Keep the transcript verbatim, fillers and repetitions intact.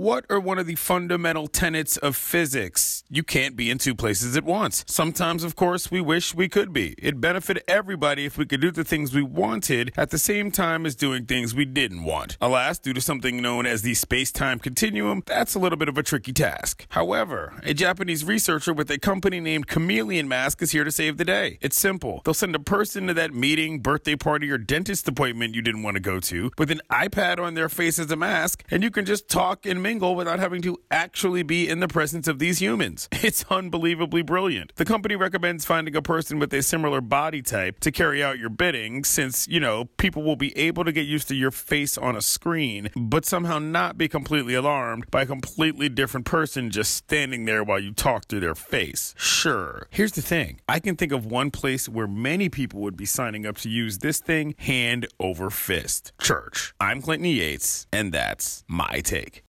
What are one of the fundamental tenets of physics? You can't be in two places at once. Sometimes, of course, we wish we could be. It'd benefit everybody if we could do the things we wanted at the same time as doing things we didn't want. Alas, due to something known as the space-time continuum, that's a little bit of a tricky task. However, a Japanese researcher with a company named Chameleon Mask is here to save the day. It's simple. They'll send a person to that meeting, birthday party, or dentist appointment you didn't want to go to with an iPad on their face as a mask, and you can just talk and mingle without having to actually be in the presence of these humans. It's unbelievably brilliant. The company recommends finding a person with a similar body type to carry out your bidding, since, you know, people will be able to get used to your face on a screen, but somehow not be completely alarmed by a completely different person just standing there while you talk through their face. Sure. Here's the thing. I can think of one place where many people would be signing up to use this thing hand over fist. Church. I'm Clinton Yates, and that's my take.